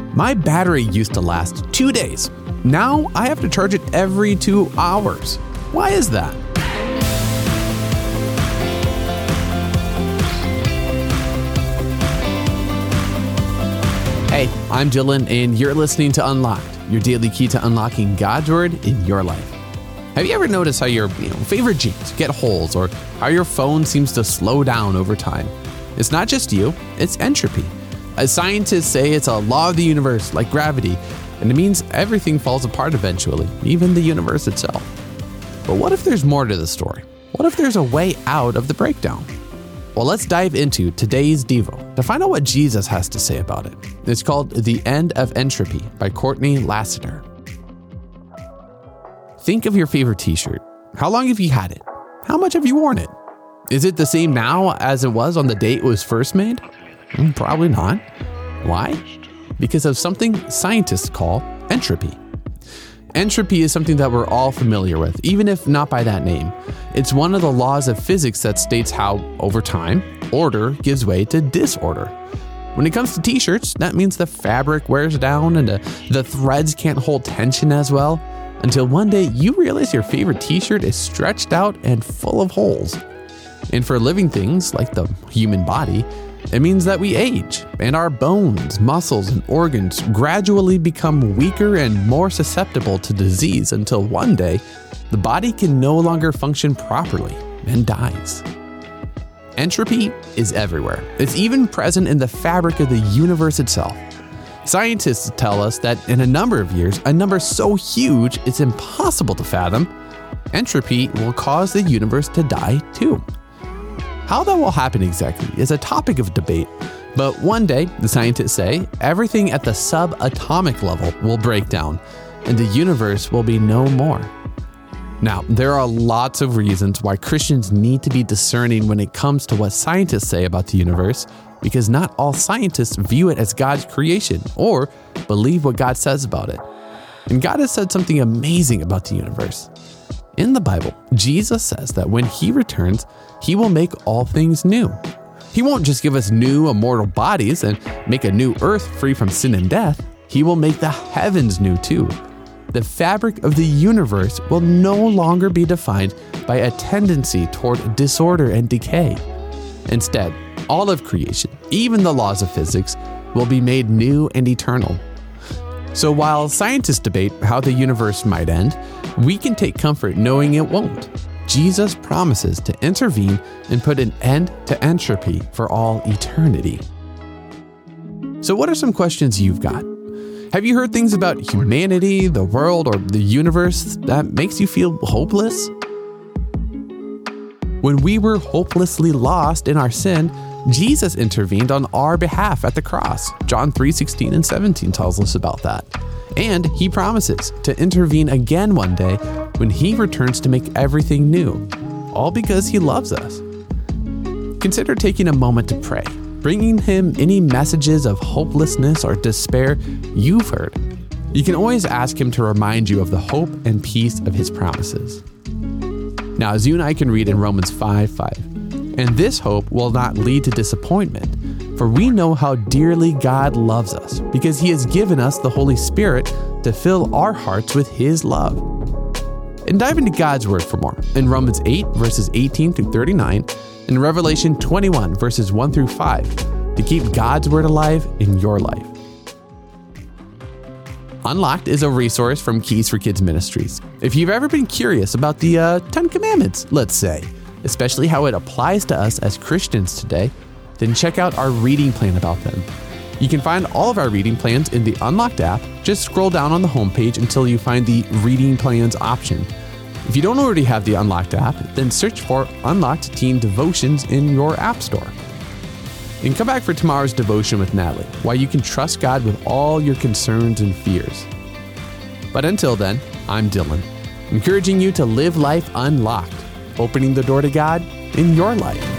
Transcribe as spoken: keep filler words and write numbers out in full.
My battery used to last two days. Now I have to charge it every two hours. Why is that? Hey, I'm Dylan, and you're listening to Unlocked, your daily key to unlocking God's Word in your life. Have you ever noticed how your you know, favorite jeans get holes, or how your phone seems to slow down over time? It's not just you, it's entropy. As scientists say, it's a law of the universe, like gravity, and it means everything falls apart eventually, even the universe itself. But what if there's more to the story? What if there's a way out of the breakdown? Well, let's dive into today's Devo to find out what Jesus has to say about it. It's called The End of Entropy by Courtney Lassiter. Think of your favorite t-shirt. How long have you had it? How much have you worn it? Is it the same now as it was on the day it was first made? Probably not. Why? Because of something scientists call entropy. Entropy is something that we're all familiar with, even if not by that name. It's one of the laws of physics that states how, over time, order gives way to disorder. When it comes to t-shirts, that means the fabric wears down and the, the threads can't hold tension as well, until one day you realize your favorite t-shirt is stretched out and full of holes. And for living things, like the human body, it means that we age, and our bones, muscles, and organs gradually become weaker and more susceptible to disease until one day, the body can no longer function properly and dies. Entropy is everywhere. It's even present in the fabric of the universe itself. Scientists tell us that in a number of years, a number so huge it's impossible to fathom, entropy will cause the universe to die too. How that will happen exactly is a topic of debate, but one day, the scientists say, everything at the subatomic level will break down, and the universe will be no more. Now, there are lots of reasons why Christians need to be discerning when it comes to what scientists say about the universe, because not all scientists view it as God's creation or believe what God says about it. And God has said something amazing about the universe. In the Bible, Jesus says that when he returns, he will make all things new. He won't just give us new immortal bodies and make a new earth free from sin and death. He will make the heavens new too. The fabric of the universe will no longer be defined by a tendency toward disorder and decay. Instead, all of creation, even the laws of physics, will be made new and eternal. So while scientists debate how the universe might end, we can take comfort knowing it won't. Jesus promises to intervene and put an end to entropy for all eternity. So what are some questions you've got? Have you heard things about humanity, the world, or the universe that makes you feel hopeless? When we were hopelessly lost in our sin, Jesus intervened on our behalf at the cross. John three sixteen and seventeen tells us about that. And he promises to intervene again one day when he returns to make everything new, all because he loves us. Consider taking a moment to pray, bringing him any messages of hopelessness or despair you've heard. You can always ask him to remind you of the hope and peace of his promises. Now, as you and I can read in Romans five five, and this hope will not lead to disappointment, for we know how dearly God loves us, because he has given us the Holy Spirit to fill our hearts with his love. And dive into God's word for more in Romans eight, verses eighteen through thirty-nine, and Revelation twenty-one, verses one through five, to keep God's word alive in your life. Unlocked is a resource from Keys for Kids Ministries. If you've ever been curious about the uh, Ten Commandments, let's say, especially how it applies to us as Christians today, then check out our reading plan about them. You can find all of our reading plans in the Unlocked app. Just scroll down on the homepage until you find the Reading Plans option. If you don't already have the Unlocked app, then search for Unlocked Teen Devotions in your app store. And come back for tomorrow's devotion with Natalie, why you can trust God with all your concerns and fears. But until then, I'm Dylan, encouraging you to live life unlocked, opening the door to God in your life.